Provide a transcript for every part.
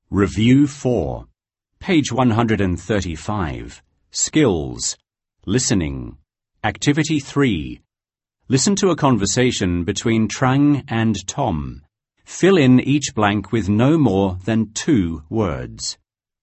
Review 4. Page 135. Skills. Listening. Activity 3. Listen to a conversation between Trang and Tom. Fill in each blank with no more than 2 words.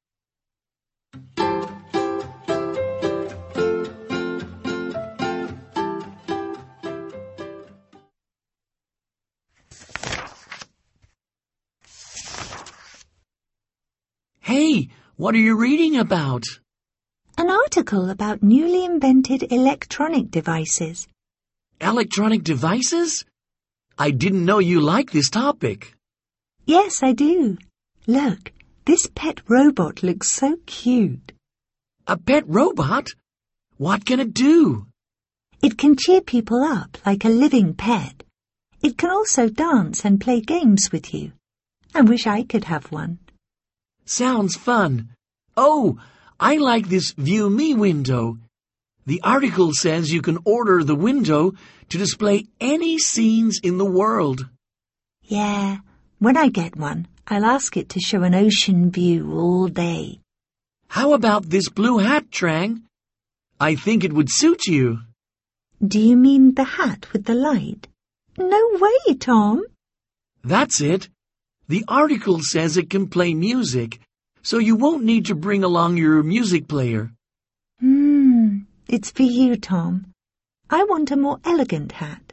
Hey, what are you reading about? An article about newly invented electronic devices. Electronic devices? I didn't know you liked this topic. Yes, I do. Look, this pet robot looks so cute. A pet robot? What can it do? It can cheer people up like a living pet. It can also dance and play games with you. I wish I could have one. Sounds fun. Oh, I like this View Me window. The article says you can order the window to display any scenes in the world. Yeah, when I get one, I'll ask it to show an ocean view all day. How about this blue hat, Trang? I think it would suit you. Do you mean the hat with the light? No way, Tom. That's it. The article says it can play music, so you won't need to bring along your music player. It's for you, Tom. I want a more elegant hat.